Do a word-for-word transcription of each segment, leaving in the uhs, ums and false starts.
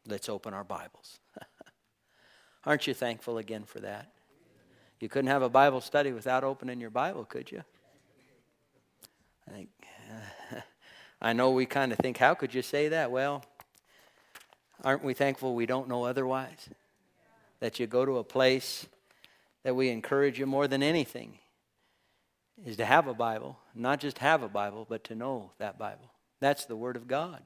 let's open our Bibles. Aren't you thankful again for that? You couldn't have a Bible study without opening your Bible, could you? I think, uh, I know we kind of think, how could you say that? Well, aren't we thankful we don't know otherwise? That you go to a place that we encourage you more than anything is to have a Bible. Not just have a Bible, but to know that Bible. That's the Word of God.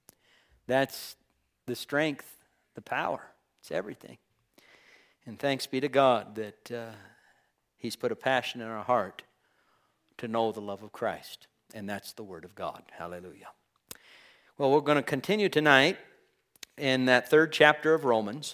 That's the strength, the power. It's everything. And thanks be to God that uh, He's put a passion in our heart to know the love of Christ. And that's the Word of God. Hallelujah. Well, we're going to continue tonight in that third chapter of Romans.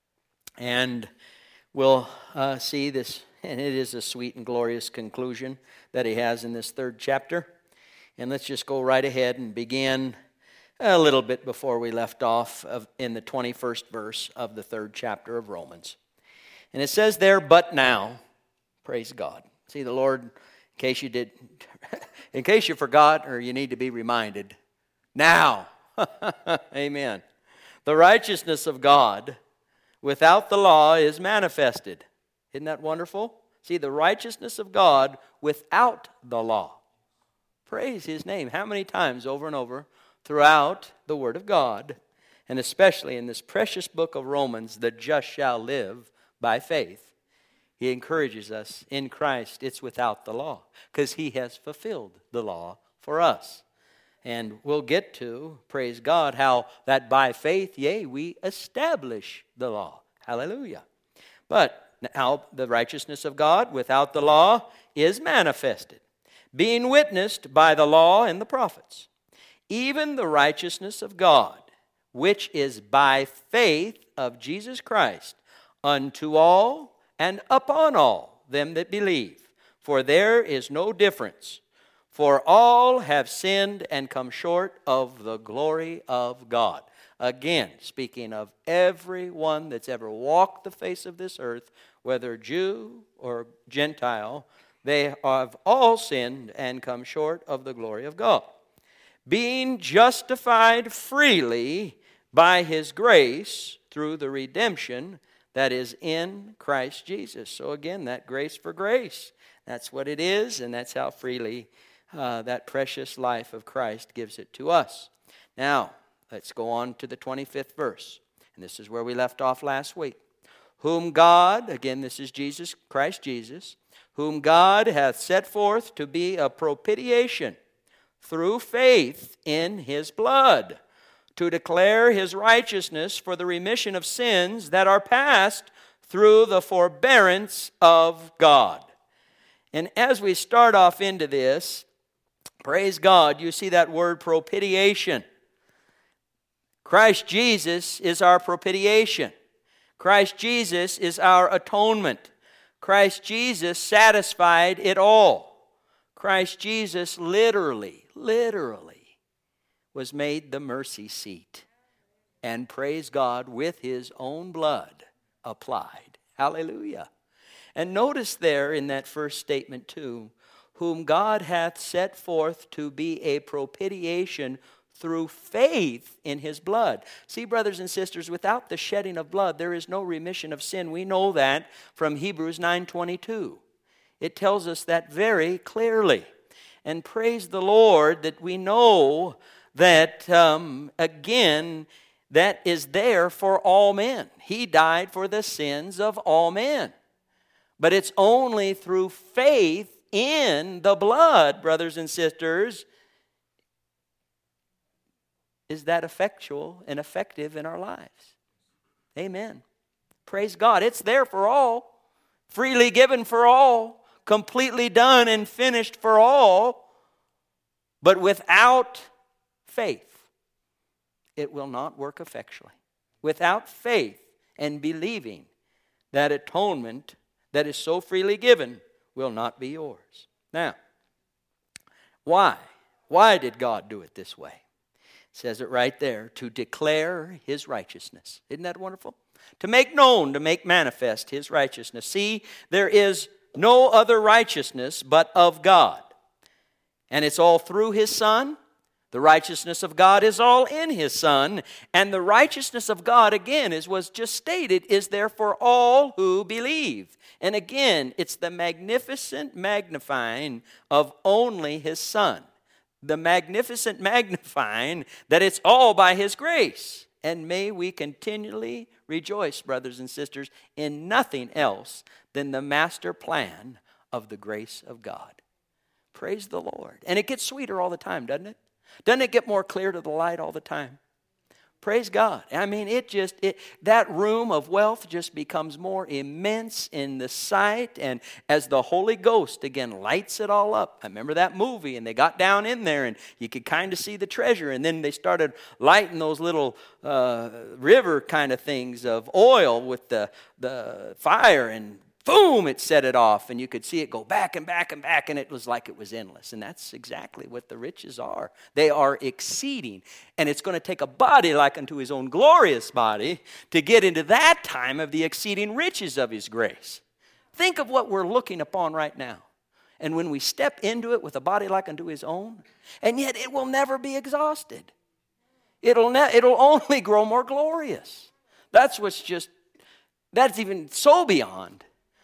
And we'll uh, see this, and it is a sweet and glorious conclusion that he has in this third chapter. And let's just go right ahead and begin a little bit before we left off of, in the twenty-first verse of the third chapter of Romans. And it says there, but now, praise God. See, the Lord, in case you did, in case you forgot or you need to be reminded, now, amen. The righteousness of God without the law is manifested. Isn't that wonderful? See, the righteousness of God without the law. Praise His name. How many times over and over throughout the Word of God, and especially in this precious book of Romans, the just shall live by faith. He encourages us in Christ, it's without the law, because He has fulfilled the law for us. And we'll get to, praise God, how that by faith, yea, we establish the law. Hallelujah. But now the righteousness of God without the law is manifested, being witnessed by the law and the prophets, even the righteousness of God, which is by faith of Jesus Christ, unto all and upon all them that believe. For there is no difference. For all have sinned and come short of the glory of God. Again, speaking of everyone that's ever walked the face of this earth, whether Jew or Gentile, they have all sinned and come short of the glory of God. Being justified freely by His grace through the redemption that is in Christ Jesus. So again, that grace for grace. That's what it is, and that's how freely uh, that precious life of Christ gives it to us. Now, let's go on to the twenty-fifth verse. And this is where we left off last week. Whom God, again this is Jesus, Christ Jesus, whom God hath set forth to be a propitiation through faith in His blood, to declare His righteousness for the remission of sins that are past through the forbearance of God. And as we start off into this, praise God, you see that word propitiation. Christ Jesus is our propitiation. Christ Jesus is our atonement. Christ Jesus satisfied it all. Christ Jesus literally, literally was made the mercy seat. And praise God, with His own blood applied. Hallelujah. And notice there in that first statement too, whom God hath set forth to be a propitiation through faith in His blood. See, brothers and sisters, without the shedding of blood, there is no remission of sin. We know that from Hebrews nine twenty-two. It tells us that very clearly. And praise the Lord that we know that, um, again, that is there for all men. He died for the sins of all men. But it's only through faith in the blood, brothers and sisters, is that effectual and effective in our lives. Amen. Praise God. It's there for all, freely given for all, completely done and finished for all. But without faith, it will not work effectually. Without faith and believing, that atonement that is so freely given will not be yours. Now, why? Why did God do it this way? It says it right there, to declare His righteousness. Isn't that wonderful? To make known, to make manifest His righteousness. See, there is no other righteousness but of God. And it's all through His Son, The righteousness of God is all in his Son. And the righteousness of God, again, as was just stated, is there for all who believe. And again, it's the magnificent magnifying of only his Son. The magnificent magnifying that it's all by his grace. And may we continually rejoice, brothers and sisters, in nothing else than the master plan of the grace of God. Praise the Lord. And it gets sweeter all the time, doesn't it? Doesn't it get more clear to the light all the time? Praise God. I mean, it just, it, that room of wealth just becomes more immense in the sight. And as the Holy Ghost, again, lights it all up. I remember that movie, and they got down in there, and you could kind of see the treasure. And then they started lighting those little uh, river kind of things of oil with the, the fire, and boom, it set it off, and you could see it go back and back and back, and it was like it was endless. And that's exactly what the riches are. They are exceeding. And it's going to take a body like unto his own glorious body to get into that time of the exceeding riches of his grace. Think of what we're looking upon right now. And when we step into it with a body like unto his own, and yet it will never be exhausted. It'll, ne- it'll only grow more glorious. That's what's just, that's even so beyond.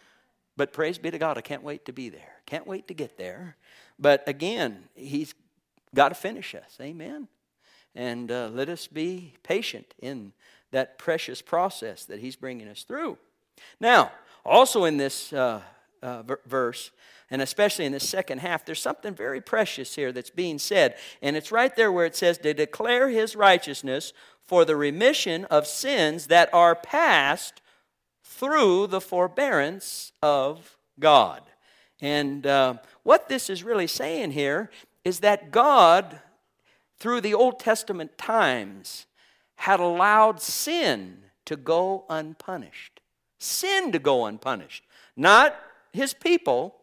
But praise be to God, I can't wait to be there. Can't wait to get there. But again, he's got to finish us. Amen. And uh, let us be patient in that precious process that he's bringing us through. Now, also in this uh, uh, verse, and especially in the second half, there's something very precious here that's being said. And it's right there where it says, to declare his righteousness for the remission of sins that are past through the forbearance of God. And uh, what this is really saying here is that God, through the Old Testament times, had allowed sin to go unpunished. Sin to go unpunished. Not his people,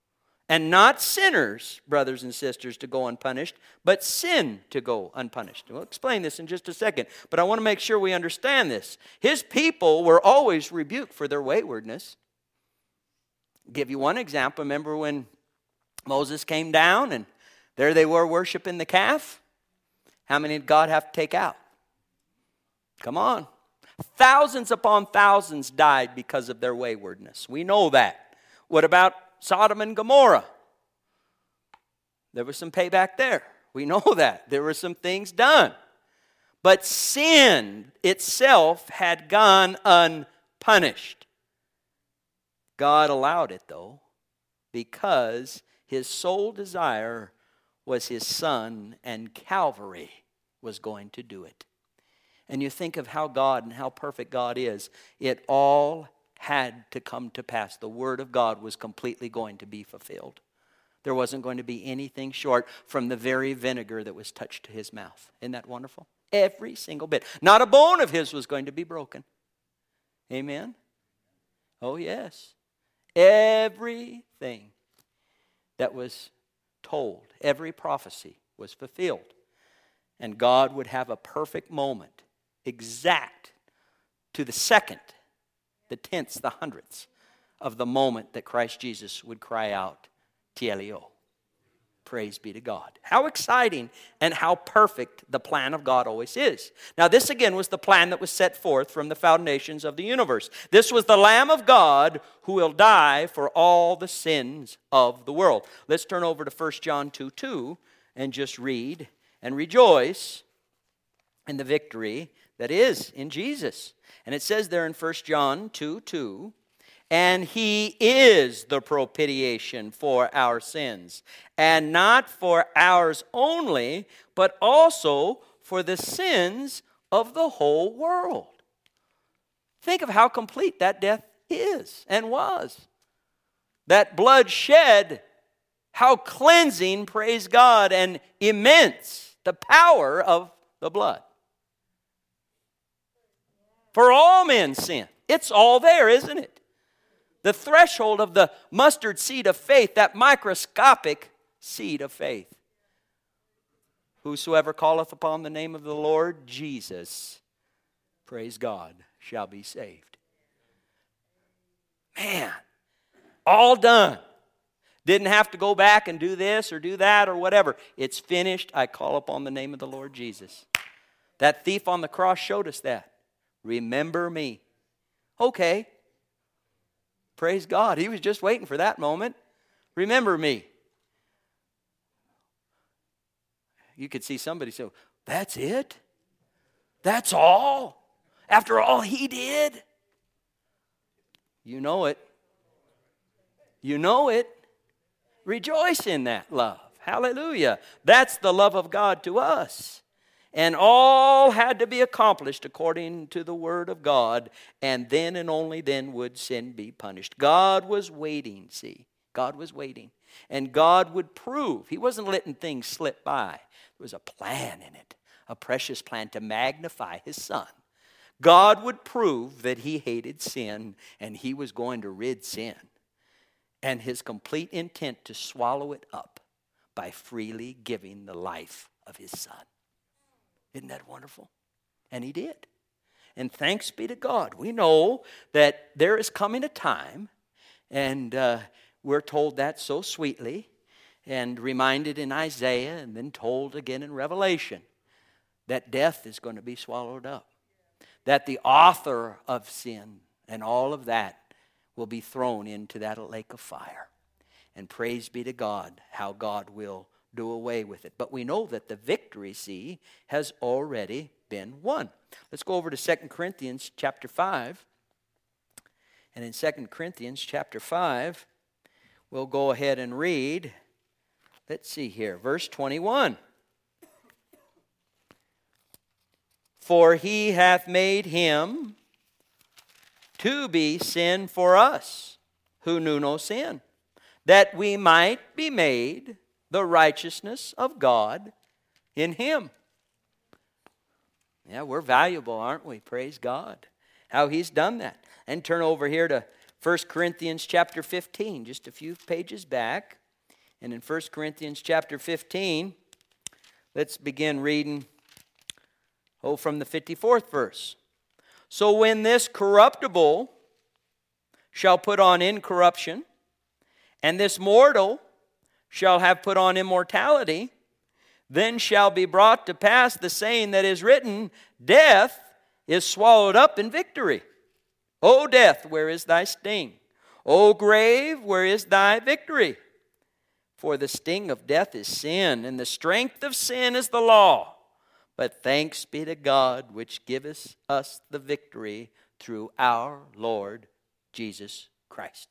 and not sinners, brothers and sisters, to go unpunished, but sin to go unpunished. We'll explain this in just a second, but I want to make sure we understand this. His people were always rebuked for their waywardness. I'll give you one example. Remember when Moses came down and there they were worshiping the calf? How many did God have to take out? Come on. Thousands upon thousands died because of their waywardness. We know that. What about Sodom and Gomorrah? There was some payback there. We know that. There were some things done. But sin itself had gone unpunished. God allowed it, though, because his sole desire was his Son, and Calvary was going to do it. And you think of how God and how perfect God is. It all had to come to pass. The word of God was completely going to be fulfilled. There wasn't going to be anything short from the very vinegar that was touched to his mouth. Isn't that wonderful? Every single bit. Not a bone of his was going to be broken. Amen? Oh, yes. Everything that was told, every prophecy was fulfilled. And God would have a perfect moment, exact to the second, the tenths, the hundredths of the moment that Christ Jesus would cry out, Tielio. Praise be to God. How exciting and how perfect the plan of God always is. Now this again was the plan that was set forth from the foundations of the universe. This was the Lamb of God who will die for all the sins of the world. Let's turn over to First John two two and just read and rejoice in the victory that is in Jesus. And it says there in First John two two, and he is the propitiation for our sins, and not for ours only, but also for the sins of the whole world. Think of how complete that death is and was. That blood shed, how cleansing, praise God, and immense the power of the blood. For all men's sin. It's all there, isn't it? The threshold of the mustard seed of faith, that microscopic seed of faith. Whosoever calleth upon the name of the Lord Jesus, praise God, shall be saved. Man, all done. Didn't have to go back and do this or do that or whatever. It's finished. I call upon the name of the Lord Jesus. That thief on the cross showed us that. Remember me. Okay. Praise God. He was just waiting for that moment. Remember me. You could see somebody say, that's it? That's all? After all he did? You know it. You know it. Rejoice in that love. Hallelujah. That's the love of God to us. And all had to be accomplished according to the word of God. And then and only then would sin be punished. God was waiting, see. God was waiting. And God would prove. He wasn't letting things slip by. There was a plan in it. A precious plan to magnify his Son. God would prove that he hated sin. And he was going to rid sin. And his complete intent to swallow it up by freely giving the life of his Son. Isn't that wonderful? And he did. And thanks be to God. We know that there is coming a time, and uh, we're told that so sweetly, and reminded in Isaiah, and then told again in Revelation, that death is going to be swallowed up. That the author of sin and all of that will be thrown into that lake of fire. And praise be to God, how God will do away with it. But we know that the victory, see, has already been won. Let's go over to Second Corinthians chapter five. And in Second Corinthians chapter five, we'll go ahead and read, let's see here, verse twenty-one. For he hath made him to be sin for us, who knew no sin, that we might be made the righteousness of God in him. Yeah, we're valuable, aren't we? Praise God. How he's done that. And turn over here to First Corinthians chapter fifteen, just a few pages back. And in First Corinthians chapter fifteen, let's begin reading, oh, from the fifty-fourth verse. So when this corruptible shall put on incorruption, and this mortal shall have put on immortality, then shall be brought to pass the saying that is written, death is swallowed up in victory. O death, where is thy sting? O grave, where is thy victory? For the sting of death is sin, and the strength of sin is the law. But thanks be to God, which giveth us the victory through our Lord Jesus Christ.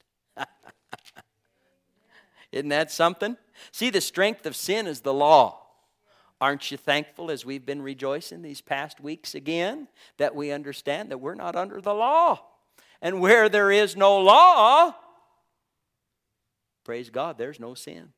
Isn't that something? See, the strength of sin is the law. Aren't you thankful, as we've been rejoicing these past weeks again, that we understand that we're not under the law? And where there is no law, praise God, there's no sin.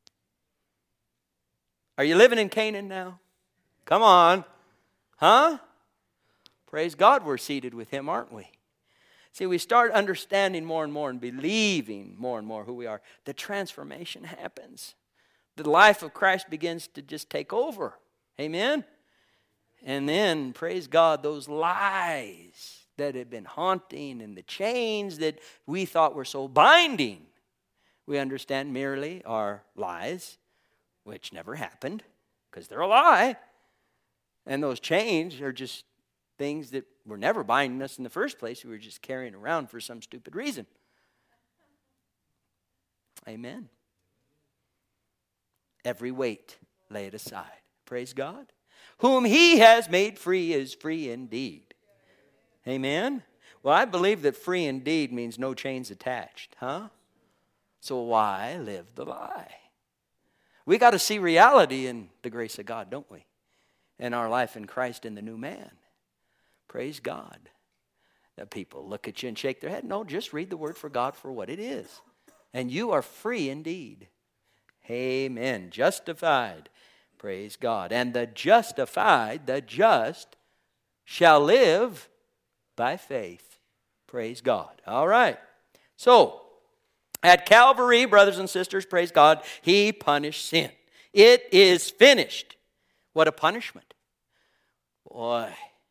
Are you living in Canaan now? Come on. Huh? Praise God, we're seated with him, aren't we? See, we start understanding more and more and believing more and more who we are. The transformation happens. The life of Christ begins to just take over. Amen? And then, praise God, those lies that had been haunting and the chains that we thought were so binding, we understand merely are lies, which never happened because they're a lie. And those chains are just things that were never binding us in the first place. We were just carrying around for some stupid reason. Amen. Every weight, lay it aside. Praise God. Whom he has made free is free indeed. Amen. Well, I believe that free indeed means no chains attached. Huh? So why live the lie? We got to see reality in the grace of God, don't we? In our life in Christ in the new man. Praise God. That people look at you and shake their head. No, just read the word for God for what it is. And you are free indeed. Amen. Justified. Praise God. And the justified, the just, shall live by faith. Praise God. All right. So, at Calvary, brothers and sisters, praise God, he punished sin. It is finished. What a punishment. Boy.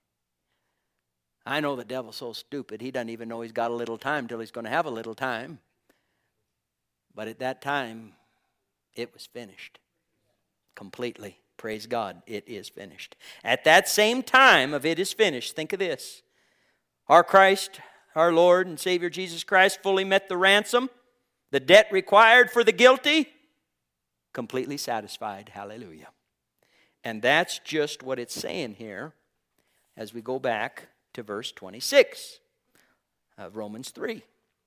I know the devil's so stupid, he doesn't even know he's got a little time till he's going to have a little time. But at that time, it was finished completely. Praise God, it is finished. At that same time of it is finished, think of this. Our Christ, our Lord and Savior Jesus Christ fully met the ransom, the debt required for the guilty, completely satisfied. Hallelujah. And that's just what it's saying here as we go back to verse twenty-six of Romans three.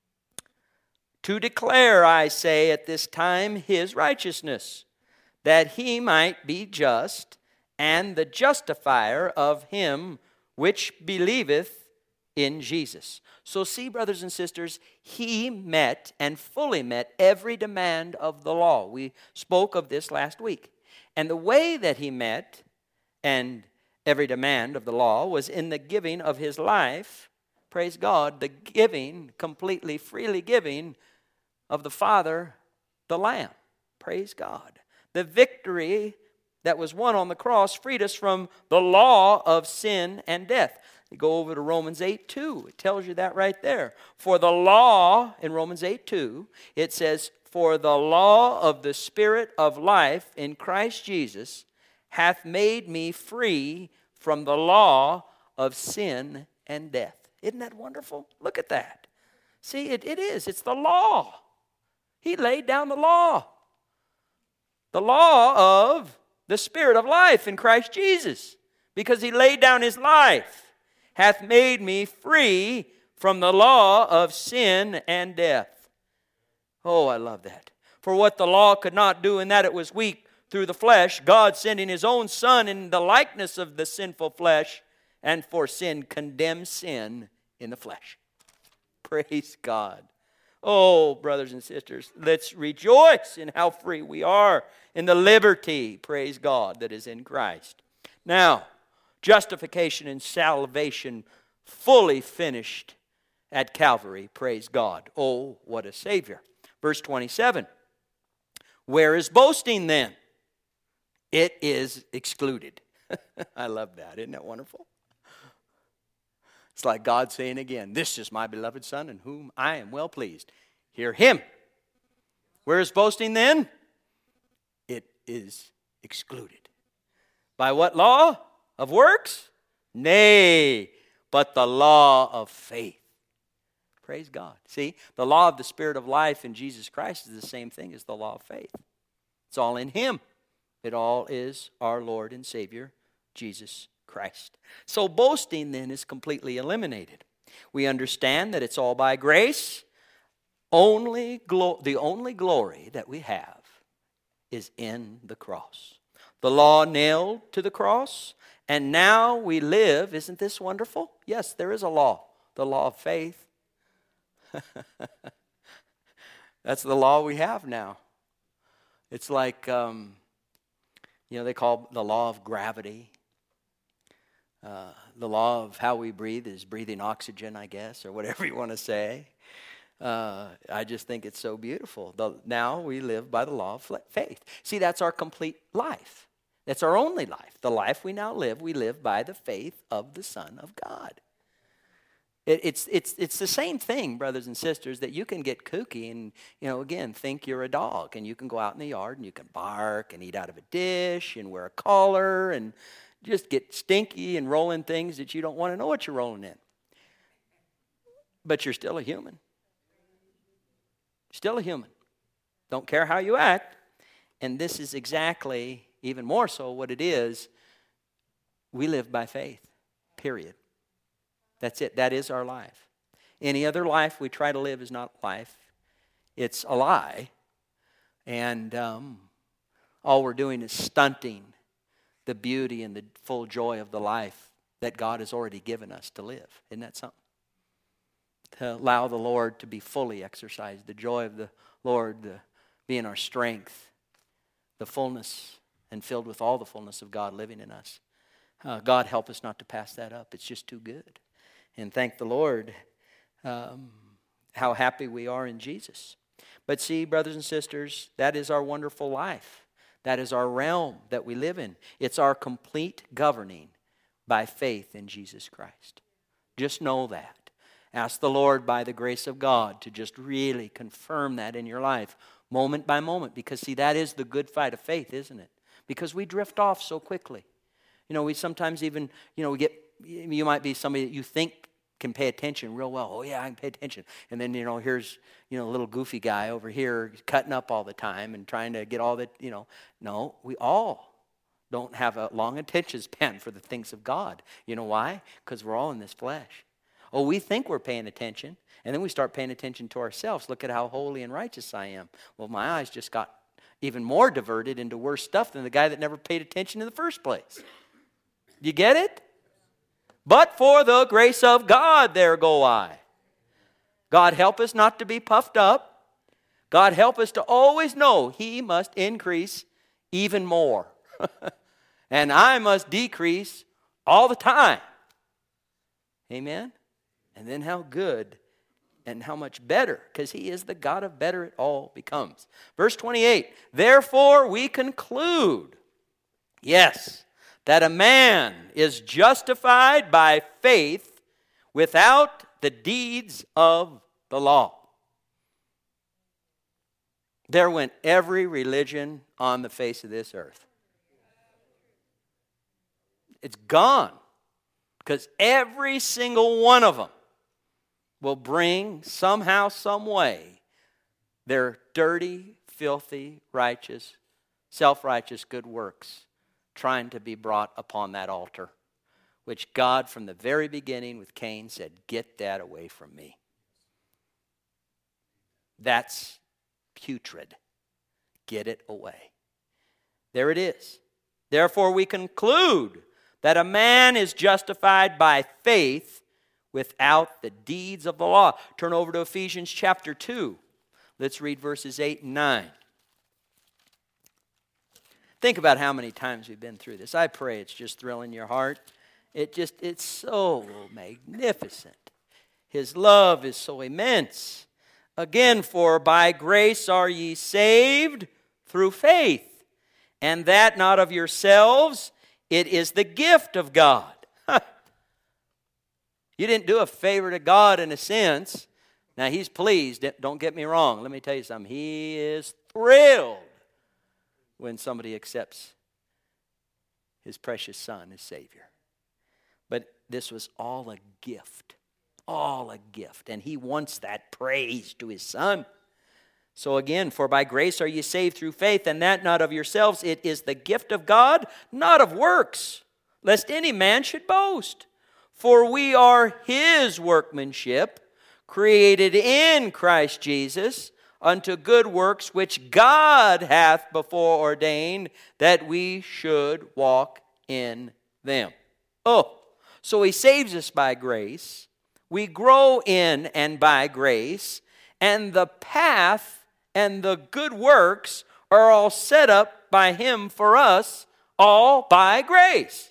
To declare, I say, at this time his righteousness, that he might be just and the justifier of him which believeth in Jesus. So see, brothers and sisters, he met and fully met every demand of the law. We spoke of this last week. And the way that he met and every demand of the law was in the giving of his life, praise God, the giving, completely, freely giving of the Father, the Lamb. Praise God. The victory that was won on the cross freed us from the law of sin and death. You go over to Romans eight two. It tells you that right there. For the law, in Romans eight two, it says, for the law of the Spirit of life in Christ Jesus hath made me free from the law of sin and death. Isn't that wonderful? Look at that. See, it, it is. It's the law. He laid down the law. The law of the Spirit of life in Christ Jesus. Because he laid down his life. Hath made me free from the law of sin and death. Oh, I love that. For what the law could not do, in that it was weak through the flesh, God sending his own Son in the likeness of the sinful flesh, and for sin condemned sin in the flesh. Praise God. Oh, brothers and sisters, let's rejoice in how free we are in the liberty, praise God, that is in Christ. Now, justification and salvation fully finished at Calvary, praise God. Oh, what a Savior. Verse twenty-seven. Where is boasting then? It is excluded. I love that. Isn't that wonderful? It's like God saying again, this is my beloved Son in whom I am well pleased. Hear him. Where is boasting then? It is excluded. By what law? Of works? Nay, but the law of faith. Praise God. See, the law of the Spirit of life in Jesus Christ is the same thing as the law of faith. It's all in him. It all is our Lord and Savior, Jesus Christ. So boasting then is completely eliminated. We understand that it's all by grace. Only glo- the only glory that we have is in the cross. The law nailed to the cross, and now we live. Isn't this wonderful? Yes, there is a law, the law of faith. That's the law we have now. It's like, um, you know, they call the law of gravity. Uh, the law of how we breathe is breathing oxygen, I guess, or whatever you want to say. Uh, I just think it's so beautiful. The, now we live by the law of faith. See, that's our complete life. That's our only life. The life we now live, we live by the faith of the Son of God. It, it's it's it's the same thing, brothers and sisters, that you can get kooky and, you know, again, think you're a dog, and you can go out in the yard and you can bark and eat out of a dish and wear a collar and just get stinky and roll in things that you don't want to know what you're rolling in. But you're still a human. Still a human. Don't care how you act. And this is exactly, even more so, what it is. We live by faith, period. That's it. That is our life. Any other life we try to live is not life. It's a lie. And um, all we're doing is stunting the beauty and the full joy of the life that God has already given us to live. Isn't that something? To allow the Lord to be fully exercised, the joy of the Lord the, being our strength, the fullness and filled with all the fullness of God living in us. Uh, God help us not to pass that up. It's just too good. And thank the Lord um, how happy we are in Jesus. But see, brothers and sisters, that is our wonderful life. That is our realm that we live in. It's our complete governing by faith in Jesus Christ. Just know that. Ask the Lord by the grace of God to just really confirm that in your life moment by moment. Because, see, that is the good fight of faith, isn't it? Because we drift off so quickly. You know, we sometimes even, you know, we get, you might be somebody that you think can pay attention real well. Oh, yeah, I can pay attention. And then, you know, here's, you know, a little goofy guy over here cutting up all the time and trying to get all the, you know. No, we all don't have a long attention span for the things of God. You know why? Because we're all in this flesh. Oh, we think we're paying attention, and then we start paying attention to ourselves. Look at how holy and righteous I am. Well, my eyes just got even more diverted into worse stuff than the guy that never paid attention in the first place. You get it? But for the grace of God, there go I. God help us not to be puffed up. God help us to always know He must increase even more. And I must decrease all the time. Amen? And then how good and how much better, because He is the God of better it all becomes. Verse twenty-eight, therefore we conclude, yes, that a man is justified by faith without the deeds of the law. There went every religion on the face of this earth. It's gone. Because every single one of them will bring somehow, some way, their dirty, filthy, righteous, self-righteous good works trying to be brought upon that altar, which God from the very beginning with Cain said, get that away from me. That's putrid. Get it away. There it is. Therefore we conclude that a man is justified by faith without the deeds of the law. Turn over to Ephesians chapter two. Let's read verses eight and nine. Think about how many times we've been through this. I pray it's just thrilling your heart. It just, it's so magnificent. His love is so immense. Again, for by grace are ye saved through faith, and that not of yourselves, it is the gift of God. You didn't do a favor to God in a sense. Now, He's pleased. Don't get me wrong. Let me tell you something. He is thrilled when somebody accepts His precious Son as Savior. But this was all a gift. All a gift. And He wants that praise to His Son. So again, for by grace are ye saved through faith, and that not of yourselves. It is the gift of God, not of works, lest any man should boast. For we are His workmanship, created in Christ Jesus, unto good works which God hath before ordained that we should walk in them. Oh, so He saves us by grace. We grow in and by grace. And the path and the good works are all set up by Him for us, all by grace.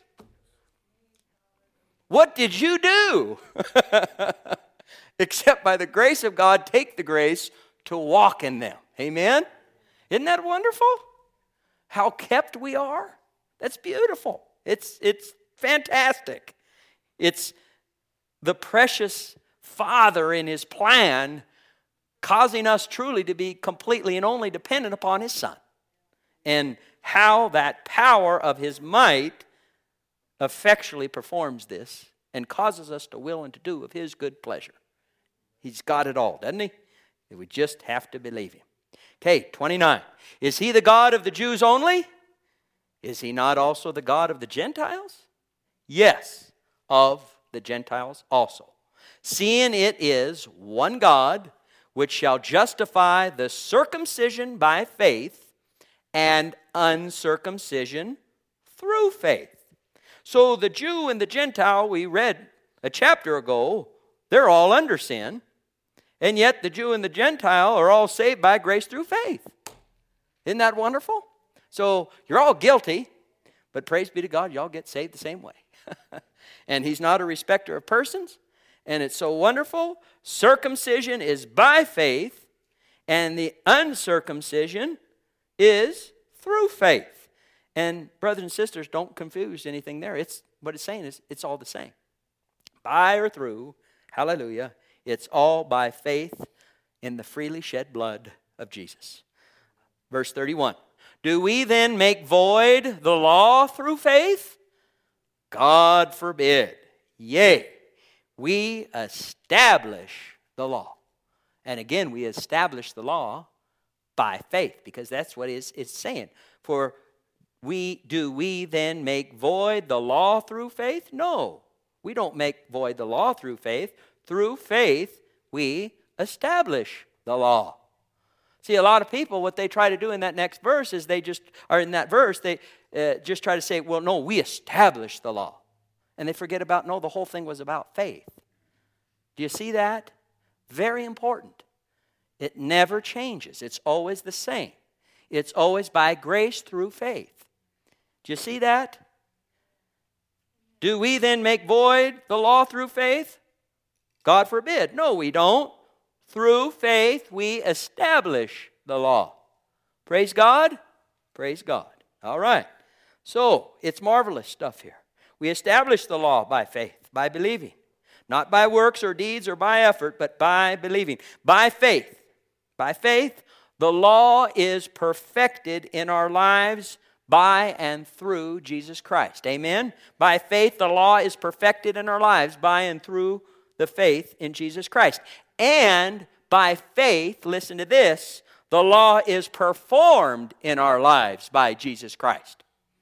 What did you do? Except by the grace of God, take the grace to walk in them. Amen? Isn't that wonderful? How kept we are? That's beautiful. It's, it's fantastic. It's the precious Father in His plan causing us truly to be completely and only dependent upon His Son. And how that power of His might effectually performs this and causes us to will and to do of His good pleasure. He's got it all, doesn't He? We just have to believe Him. Okay, twenty-nine. Is He the God of the Jews only? Is He not also the God of the Gentiles? Yes, of the Gentiles also. Seeing it is one God, which shall justify the circumcision by faith and uncircumcision through faith. So the Jew and the Gentile, we read a chapter ago, they're all under sin. And yet the Jew and the Gentile are all saved by grace through faith. Isn't that wonderful? So you're all guilty, but praise be to God, y'all get saved the same way. And He's not a respecter of persons. And it's so wonderful. Circumcision is by faith, and the uncircumcision is through faith. And brothers and sisters, don't confuse anything there. It's what it's saying is it's all the same. By or through, hallelujah, it's all by faith in the freely shed blood of Jesus. Verse thirty-one. Do we then make void the law through faith? God forbid. Yea, we establish the law. And again, we establish the law by faith, because that's what it's, it's saying. For we do we then make void the law through faith? No, we don't make void the law through faith. Through faith, we establish the law. See, a lot of people, what they try to do in that next verse is they just, or in that verse, they uh, just try to say, well, no, we establish the law. And they forget about, no, the whole thing was about faith. Do you see that? Very important. It never changes. It's always the same. It's always by grace through faith. Do you see that? Do we then make void the law through faith? God forbid. No, we don't. Through faith, we establish the law. Praise God. Praise God. All right. So, it's marvelous stuff here. We establish the law by faith, by believing. Not by works or deeds or by effort, but by believing. By faith. By faith, the law is perfected in our lives by and through Jesus Christ. Amen? By faith, the law is perfected in our lives by and through the faith in Jesus Christ. And by faith, listen to this, the law is performed in our lives by Jesus Christ.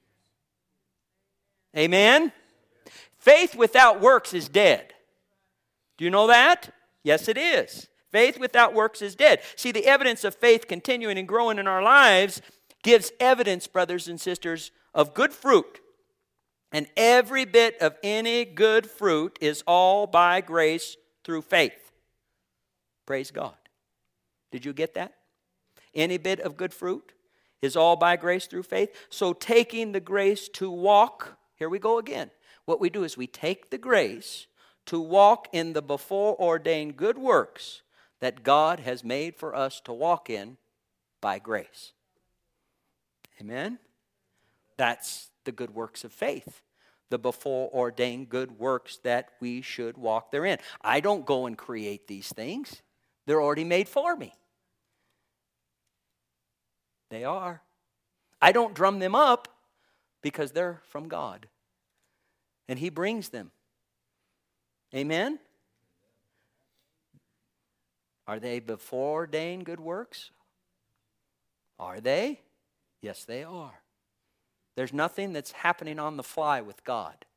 Amen? Faith without works is dead. Do you know that? Yes, it is. Faith without works is dead. See, the evidence of faith continuing and growing in our lives gives evidence, brothers and sisters, of good fruit. And every bit of any good fruit is all by grace through faith. Praise God. Did you get that? Any bit of good fruit is all by grace through faith. So taking the grace to walk, here we go again. What we do is we take the grace to walk in the before ordained good works that God has made for us to walk in by grace. Amen? That's the good works of faith. The before ordained good works that we should walk therein. I don't go and create these things. They're already made for me. They are. I don't drum them up because they're from God. And He brings them. Amen? Are they before ordained good works? Are they? Yes, they are. There's nothing that's happening on the fly with God.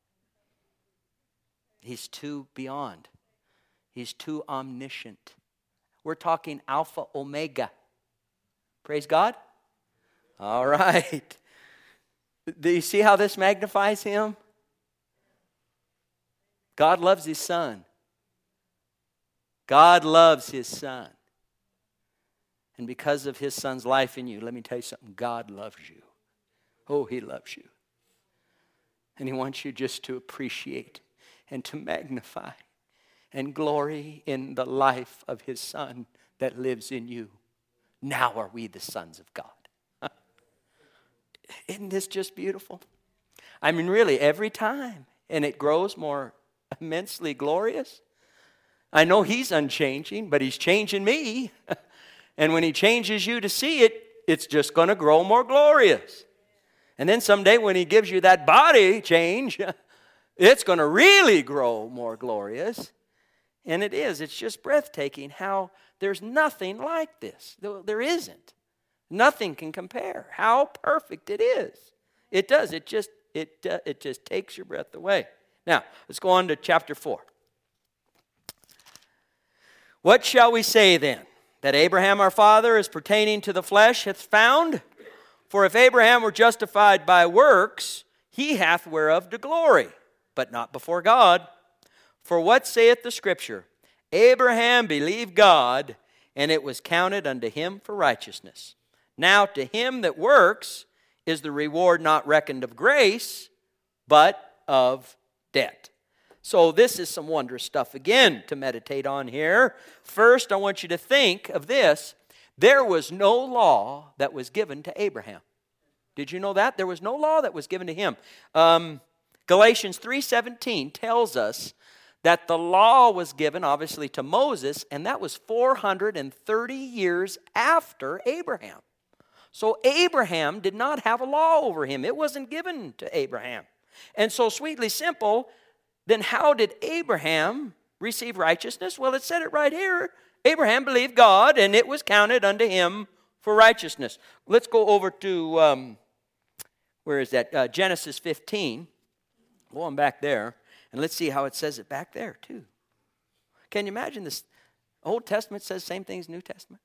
He's too beyond. He's too omniscient. We're talking Alpha Omega. Praise God. All right. Do you see how this magnifies Him? God loves His Son. God loves His Son. And because of His Son's life in you, let me tell you something, God loves you. Oh, He loves you. And He wants you just to appreciate and to magnify and glory in the life of His Son that lives in you. Now are we the sons of God. Isn't this just beautiful? I mean, really, every time. And it grows more immensely glorious. I know He's unchanging, but He's changing me. And when He changes you to see it, it's just going to grow more glorious. And then someday when He gives you that body change, it's going to really grow more glorious. And it is. It's just breathtaking how there's nothing like this. There isn't. Nothing can compare. How perfect it is. It does. It just it uh, it just takes your breath away. Now, let's go on to chapter four. What shall we say then? That Abraham our father, as pertaining to the flesh, hath found? For if Abraham were justified by works, he hath whereof to glory, but not before God. For what saith the Scripture? Abraham believed God, and it was counted unto him for righteousness. Now to him that works is the reward not reckoned of grace, but of debt. So this is some wondrous stuff again to meditate on here. First, I want you to think of this. There was no law that was given to Abraham. Did you know that? There was no law that was given to him. Um, Galatians three seventeen tells us that the law was given, obviously, to Moses, and that was four hundred thirty years after Abraham. So Abraham did not have a law over him. It wasn't given to Abraham. And so sweetly simple, then how did Abraham receive righteousness? Well, it said it right here. Abraham believed God, and it was counted unto him for righteousness. Let's go over to, um, where is that? Uh, Genesis fifteen. Go on back there, and let's see how it says it back there, too. Can you imagine this? Old Testament says same thing as New Testament.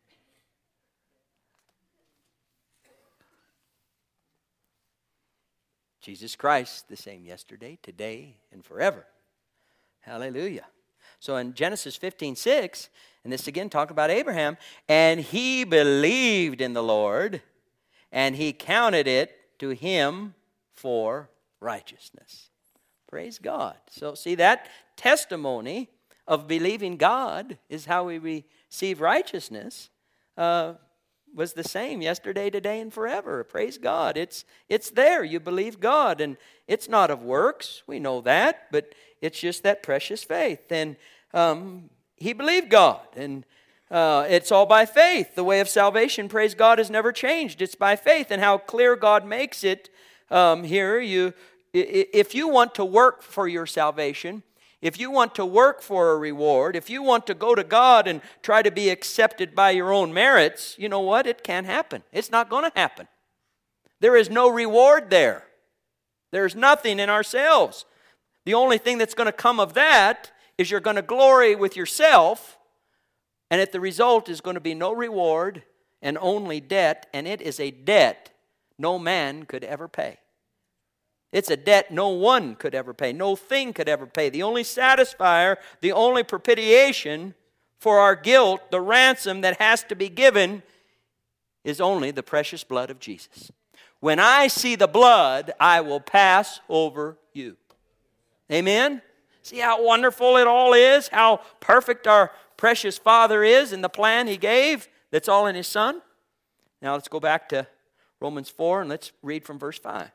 Jesus Christ, the same yesterday, today, and forever. Hallelujah. So in Genesis fifteen six, and this again talking about Abraham, and he believed in the Lord, and he counted it to him for righteousness. Praise God. So see, that testimony of believing God is how we receive righteousness. Uh, was the same yesterday, today, and forever. Praise God. It's it's there. You believe God, and it's not of works. We know that, but it's just that precious faith. And um, he believed God, and uh, it's all by faith. The way of salvation, praise God, has never changed. It's by faith, and how clear God makes it um, here. You, if you want to work for your salvation, if you want to work for a reward, if you want to go to God and try to be accepted by your own merits, you know what? It can't happen. It's not going to happen. There is no reward there. There's nothing in ourselves. The only thing that's going to come of that is you're going to glory with yourself, and at the result is going to be no reward and only debt, and it is a debt no man could ever pay. It's a debt no one could ever pay. No thing could ever pay. The only satisfier, the only propitiation for our guilt, the ransom that has to be given, is only the precious blood of Jesus. When I see the blood, I will pass over you. Amen? See how wonderful it all is? How perfect our precious Father is in the plan He gave that's all in His Son? Now let's go back to Romans four and let's read from verse five.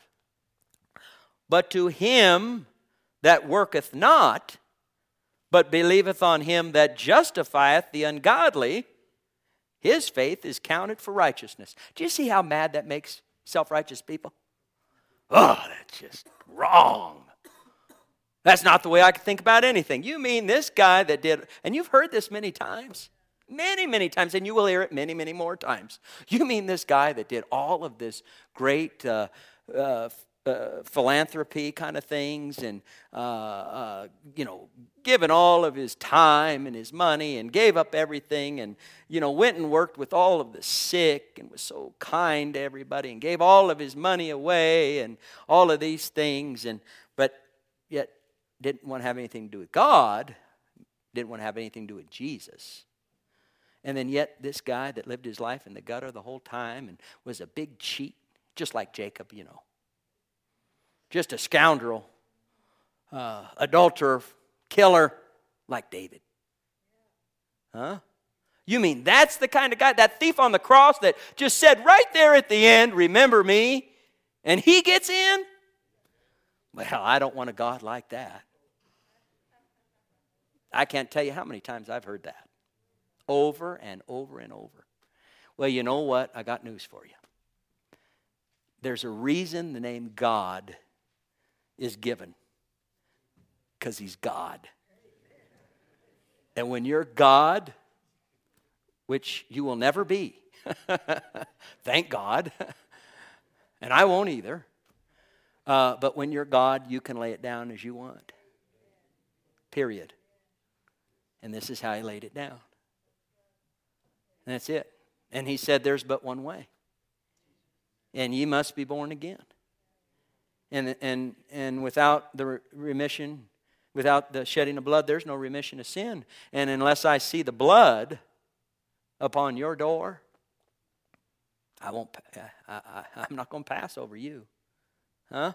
But to him that worketh not, but believeth on him that justifieth the ungodly, his faith is counted for righteousness. Do you see how mad that makes self-righteous people? Oh, that's just wrong. That's not the way I can think about anything. You mean this guy that did, and you've heard this many times, many, many times, and you will hear it many, many more times. You mean this guy that did all of this great uh, uh, Uh, philanthropy kind of things, and uh, uh, you know, given all of his time and his money, and gave up everything, and you know, went and worked with all of the sick, and was so kind to everybody, and gave all of his money away, and all of these things, and but yet didn't want to have anything to do with God, didn't want to have anything to do with Jesus. And then yet this guy that lived his life in the gutter the whole time and was a big cheat, just like Jacob, you know. Just a scoundrel, uh, adulterer, killer, like David. Huh? You mean that's the kind of guy, that thief on the cross that just said right there at the end, remember me, and he gets in? Well, I don't want a God like that. I can't tell you how many times I've heard that. Over and over and over. Well, you know what? I got news for you. There's a reason the name God is given, because He's God. And when you're God, which you will never be, thank God, and I won't either, uh, but when you're God, you can lay it down as you want. Period. And this is how He laid it down. And that's it. And He said there's but one way. And ye must be born again. And, and, and without the remission, without the shedding of blood, there's no remission of sin. And unless I see the blood upon your door, I won't. I, I, I'm not going to pass over you. Huh?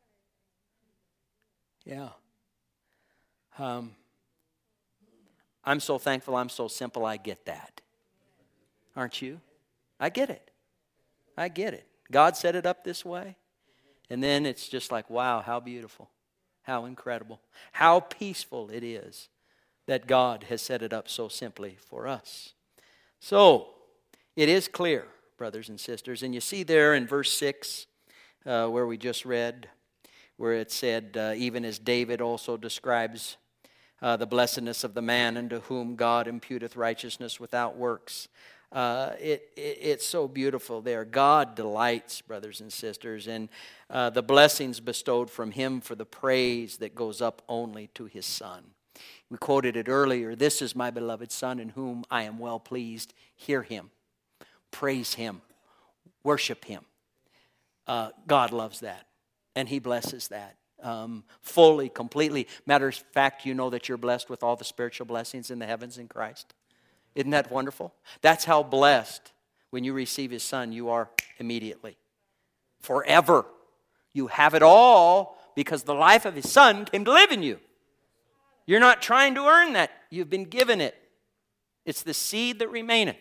Yeah. Um, I'm so thankful I'm so simple I get that. Aren't you? I get it. I get it. God set it up this way. And then it's just like, wow, how beautiful, how incredible, how peaceful it is that God has set it up so simply for us. So, it is clear brothers and sisters. And you see there in verse six, uh, where we just read, where it said, uh, even as David also describes uh, the blessedness of the man unto whom God imputeth righteousness without works. Uh, it, it it's so beautiful there. God delights, brothers and sisters, in uh, the blessings bestowed from Him for the praise that goes up only to His Son. We quoted it earlier. This is my beloved Son in whom I am well pleased. Hear Him. Praise Him. Worship Him. Uh, God loves that, and He blesses that um, fully, completely. Matter of fact, you know that you're blessed with all the spiritual blessings in the heavens in Christ. Isn't that wonderful? That's how blessed when you receive His Son you are immediately. Forever. You have it all because the life of His Son came to live in you. You're not trying to earn that. You've been given it. It's the seed that remaineth.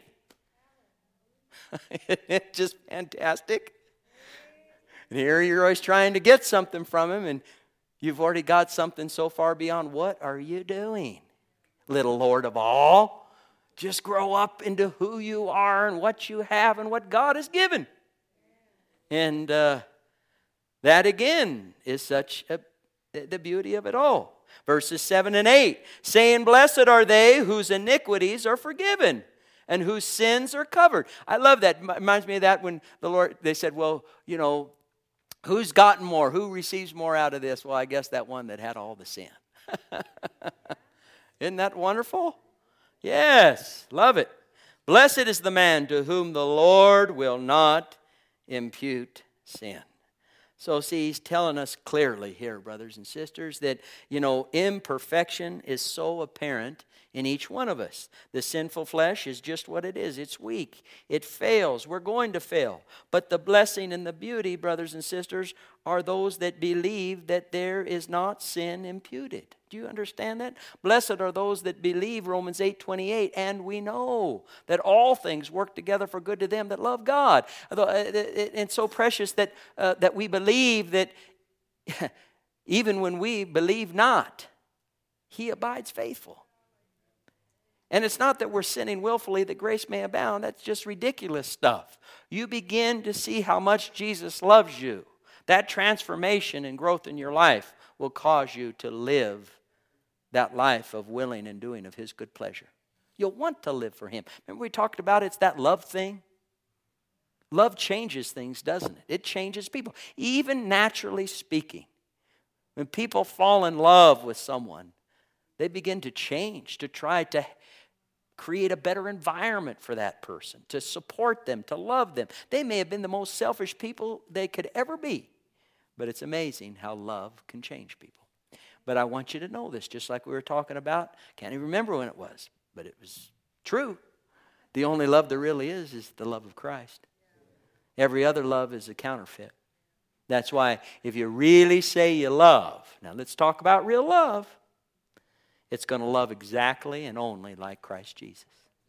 It's just fantastic. And here you're always trying to get something from Him, and you've already got something so far beyond. What are you doing, little Lord of all? Just grow up into who you are and what you have and what God has given. And uh, that again is such a, the beauty of it all. Verses seven and eight, saying, blessed are they whose iniquities are forgiven and whose sins are covered. I love that. It reminds me of that when the Lord, they said, well, you know, who's gotten more? Who receives more out of this? Well, I guess that one that had all the sin. Isn't that wonderful? Yes, love it. Blessed is the man to whom the Lord will not impute sin. So see, He's telling us clearly here, brothers and sisters, that, you know, imperfection is so apparent in each one of us. The sinful flesh is just what it is. It's weak. It fails. We're going to fail. But the blessing and the beauty, brothers and sisters, are those that believe that there is not sin imputed. Do you understand that? Blessed are those that believe, Romans eight twenty-eight, and we know that all things work together for good to them that love God. It's so precious that, uh, that we believe that even when we believe not, He abides faithful. And it's not that we're sinning willfully that grace may abound. That's just ridiculous stuff. You begin to see how much Jesus loves you. That transformation and growth in your life will cause you to live that life of willing and doing of His good pleasure. You'll want to live for Him. Remember we talked about it's that love thing? Love changes things, doesn't it? It changes people. Even naturally speaking, when people fall in love with someone, they begin to change, to try to create a better environment for that person, to support them, to love them. They may have been the most selfish people they could ever be, but it's amazing how love can change people. But I want you to know this, just like we were talking about. Can't even remember when it was, but it was true. The only love there really is is the love of Christ. Every other love is a counterfeit. That's why if you really say you love, now let's talk about real love, it's going to love exactly and only like Christ Jesus.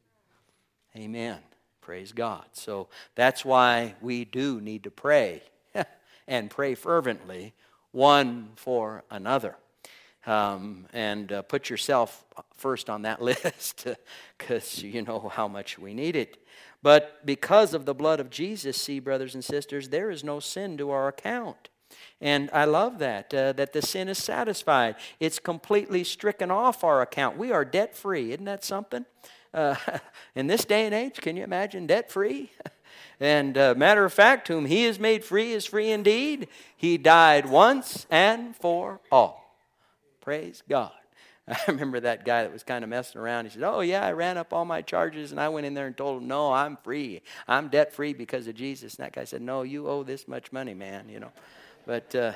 Amen. Praise God. So that's why we do need to pray and pray fervently one for another. Um, and uh, put yourself first on that list because you know how much we need it. But because of the blood of Jesus, see, brothers and sisters, there is no sin to our account. And I love that, uh, that the sin is satisfied. It's completely stricken off our account. We are debt-free. Isn't that something? Uh, in this day and age, can you imagine debt-free? And uh, matter of fact, whom He has made free is free indeed. He died once and for all. Praise God. I remember that guy that was kind of messing around. He said, oh, yeah, I ran up all my charges, and I went in there and told him, no, I'm free. I'm debt-free because of Jesus. And that guy said, no, you owe this much money, man, you know. But, uh,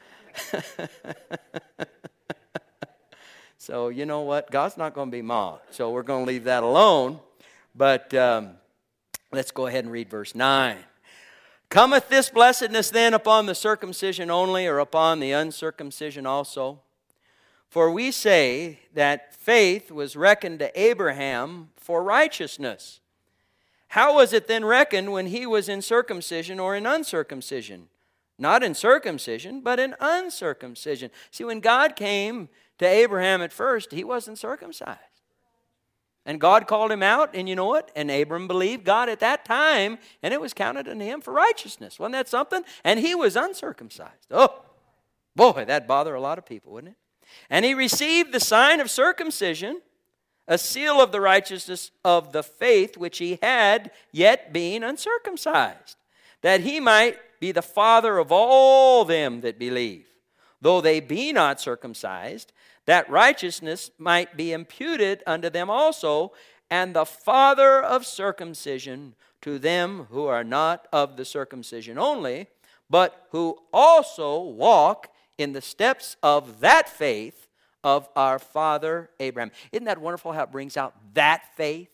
so you know what? God's not going to be mocked. So we're going to leave that alone. But um, let's go ahead and read verse nine. Cometh this blessedness then upon the circumcision only, or upon the uncircumcision also? For we say that faith was reckoned to Abraham for righteousness. How was it then reckoned when he was in circumcision or in uncircumcision? Not in circumcision, but in uncircumcision. See, when God came to Abraham at first, he wasn't circumcised. And God called him out, and you know what? And Abram believed God at that time, and it was counted unto him for righteousness. Wasn't that something? And he was uncircumcised. Oh, boy, that'd bother a lot of people, wouldn't it? And he received the sign of circumcision, a seal of the righteousness of the faith which he had, yet being uncircumcised, that he might be the father of all them that believe, though they be not circumcised, that righteousness might be imputed unto them also, and the father of circumcision to them who are not of the circumcision only, but who also walk in the steps of that faith of our father Abraham. Isn't that wonderful how it brings out that faith?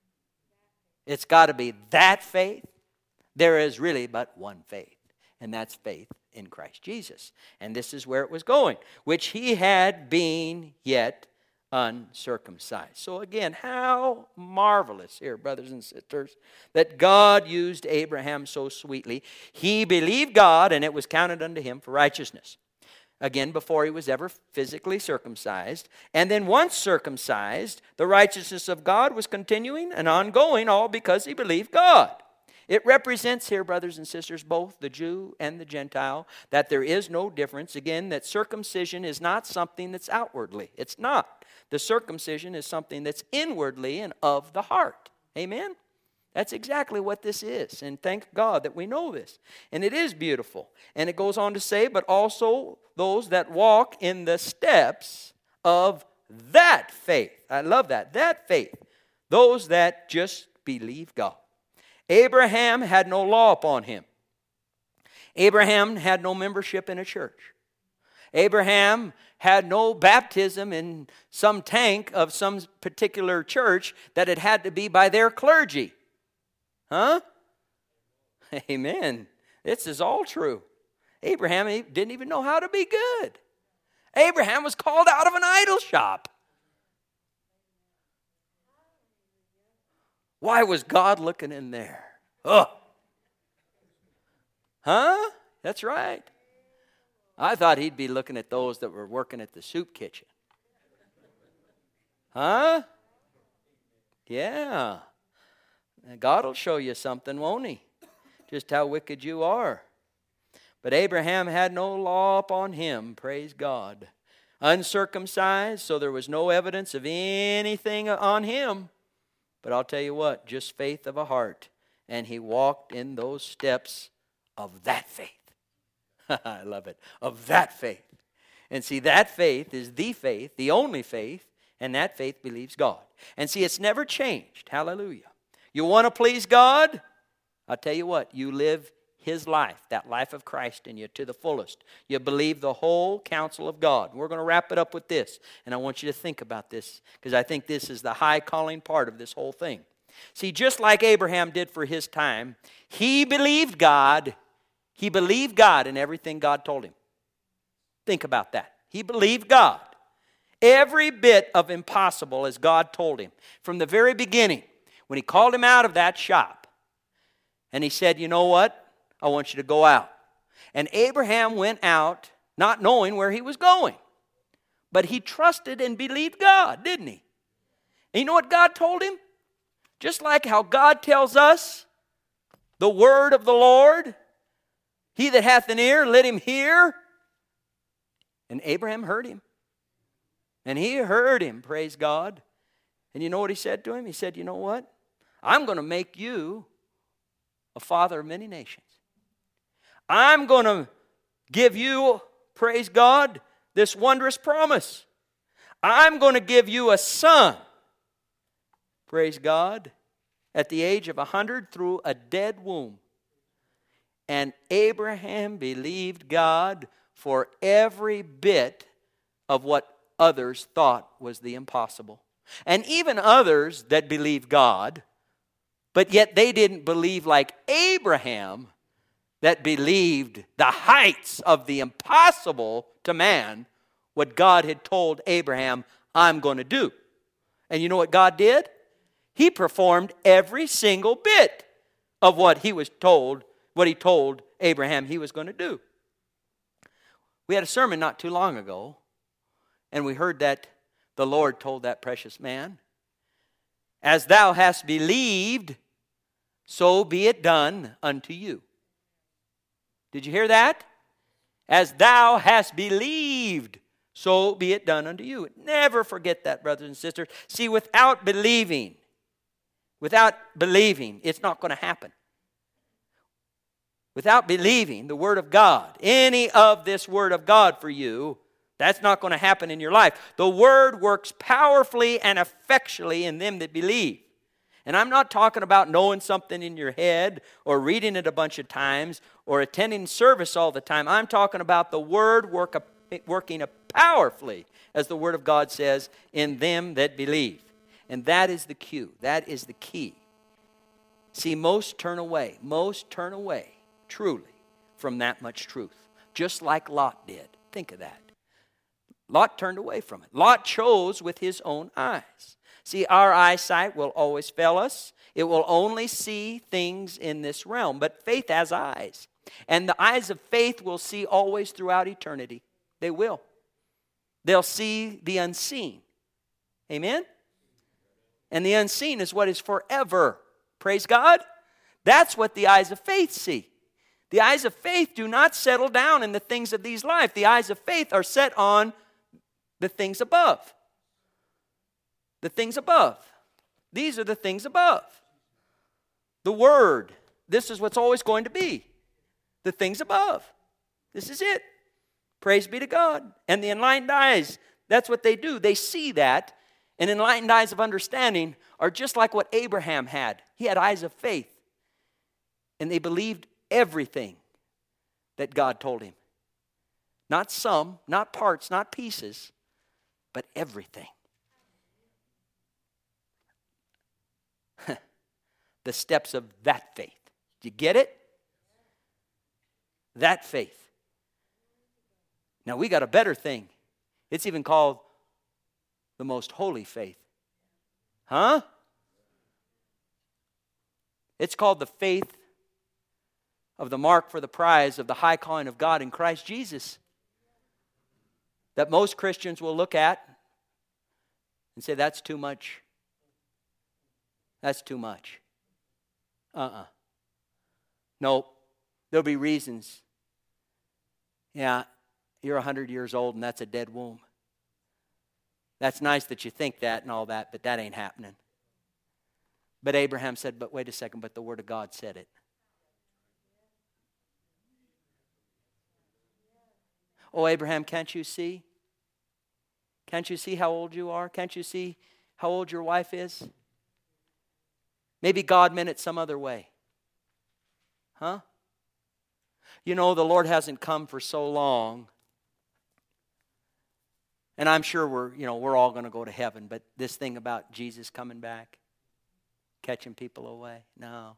It's got to be that faith. There is really but one faith, and that's faith in Christ Jesus. And this is where it was going, which he had been yet uncircumcised. So again, how marvelous here, brothers and sisters, that God used Abraham so sweetly. He believed God, and it was counted unto him for righteousness. Again, before he was ever physically circumcised. And then once circumcised, the righteousness of God was continuing and ongoing, all because he believed God. It represents here, brothers and sisters, both the Jew and the Gentile, that there is no difference. Again, that circumcision is not something that's outwardly. It's not. The circumcision is something that's inwardly and of the heart. Amen? That's exactly what this is. And thank God that we know this. And it is beautiful. And it goes on to say, but also those that walk in the steps of that faith. I love that. That faith. Those that just believe God. Abraham had no law upon him. Abraham had no membership in a church. Abraham had no baptism in some tank of some particular church that it had to be by their clergy. Huh? Amen. This is all true. Abraham didn't even know how to be good. Abraham was called out of an idol shop. Why was God looking in there? Oh. Huh? That's right. I thought he'd be looking at those that were working at the soup kitchen. Huh? Yeah. God will show you something, won't he? Just how wicked you are. But Abraham had no law upon him, praise God. Uncircumcised, so there was no evidence of anything on him. But I'll tell you what, just faith of a heart. And he walked in those steps of that faith. I love it. Of that faith. And see, that faith is the faith, the only faith, and that faith believes God. And see, it's never changed. Hallelujah. You want to please God? I'll tell you what, you live his life, that life of Christ in you to the fullest. You believe the whole counsel of God. We're going to wrap it up with this, and I want you to think about this because I think this is the high calling part of this whole thing. See, just like Abraham did for his time, he believed God. He believed God in everything God told him. Think about that. He believed God. Every bit of impossible as God told him. From the very beginning, when he called him out of that shop, and he said, you know what? I want you to go out. And Abraham went out not knowing where he was going. But he trusted and believed God, didn't he? And you know what God told him? Just like how God tells us the word of the Lord, he that hath an ear, let him hear. And Abraham heard him. And he heard him, praise God. And you know what he said to him? He said, you know what? I'm going to make you a father of many nations. I'm going to give you, praise God, this wondrous promise. I'm going to give you a son, praise God, at the age of a hundred through a dead womb. And Abraham believed God for every bit of what others thought was the impossible. And even others that believed God, but yet they didn't believe like Abraham, that believed the heights of the impossible to man, what God had told Abraham, I'm going to do. And you know what God did? He performed every single bit of what he was told, what he told Abraham he was going to do. We had a sermon not too long ago, and we heard that the Lord told that precious man, As thou hast believed, so be it done unto you. Did you hear that? As thou hast believed, so be it done unto you. Never forget that, brothers and sisters. See, without believing, without believing, it's not going to happen. Without believing the Word of God, any of this Word of God for you, that's not going to happen in your life. The Word works powerfully and effectually in them that believe. And I'm not talking about knowing something in your head or reading it a bunch of times or attending service all the time. I'm talking about the Word work, working powerfully, as the Word of God says, in them that believe. And that is the cue. That is the key. See, most turn away. Most turn away, truly, from that much truth. Just like Lot did. Think of that. Lot turned away from it. Lot chose with his own eyes. See, our eyesight will always fail us. It will only see things in this realm. But faith has eyes. And the eyes of faith will see always throughout eternity. They will. They'll see the unseen. Amen? And the unseen is what is forever. Praise God. That's what the eyes of faith see. The eyes of faith do not settle down in the things of these life. The eyes of faith are set on the things above. The things above. These are the things above. The Word. This is what's always going to be. The things above. This is it. Praise be to God. And the enlightened eyes, that's what they do. They see that. And enlightened eyes of understanding are just like what Abraham had. He had eyes of faith. And they believed everything that God told him. Not some, not parts, not pieces, but everything. The steps of that faith. Do you get it? That faith. Now we got a better thing. It's even called the most holy faith. Huh? It's called the faith of the mark for the prize of the high calling of God in Christ Jesus. That most Christians will look at and say, that's too much. That's too much. Uh-uh. Nope. There'll be reasons. Yeah, you're one hundred years old and that's a dead womb. That's nice that you think that and all that, but that ain't happening. But Abraham said, but wait a second, but the Word of God said it. Oh, Abraham, can't you see? Can't you see how old you are? Can't you see how old your wife is? Maybe God meant it some other way. Huh? You know, the Lord hasn't come for so long. And I'm sure we're, you know, we're all going to go to heaven, but this thing about Jesus coming back, catching people away, no.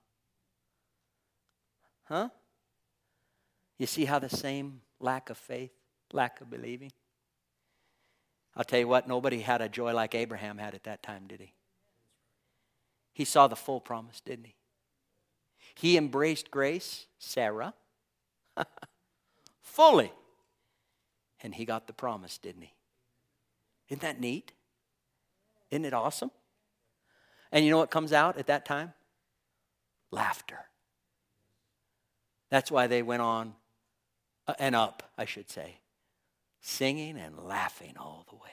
Huh? You see how the same lack of faith, lack of believing? I'll tell you what, nobody had a joy like Abraham had at that time, did he? He saw the full promise, didn't he? He embraced grace, Sarah, fully. And he got the promise, didn't he? Isn't that neat? Isn't it awesome? And you know what comes out at that time? Laughter. That's why they went on uh, and up, I should say, singing and laughing all the way.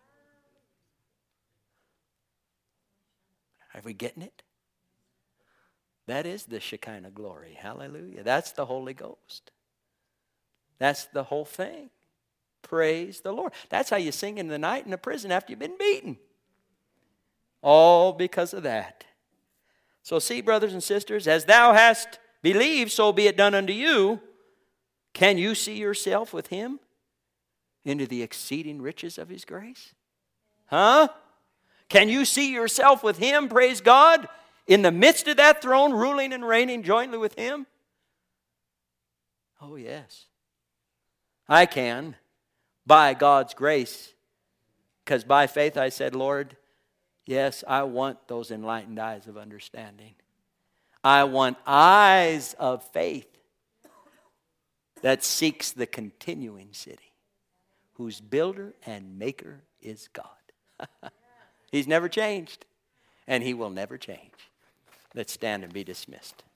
Are we getting it? That is the Shekinah glory. Hallelujah. That's the Holy Ghost. That's the whole thing. Praise the Lord. That's how you sing in the night in the prison after you've been beaten. All because of that. So see, brothers and sisters, as thou hast believed, so be it done unto you. Can you see yourself with Him into the exceeding riches of His grace? Huh? Can you see yourself with Him, praise God, in the midst of that throne, ruling and reigning jointly with Him? Oh, yes. I can, by God's grace, because by faith I said, Lord, yes, I want those enlightened eyes of understanding. I want eyes of faith that seeks the continuing city, whose builder and maker is God. He's never changed. And he will never change. Let's stand and be dismissed.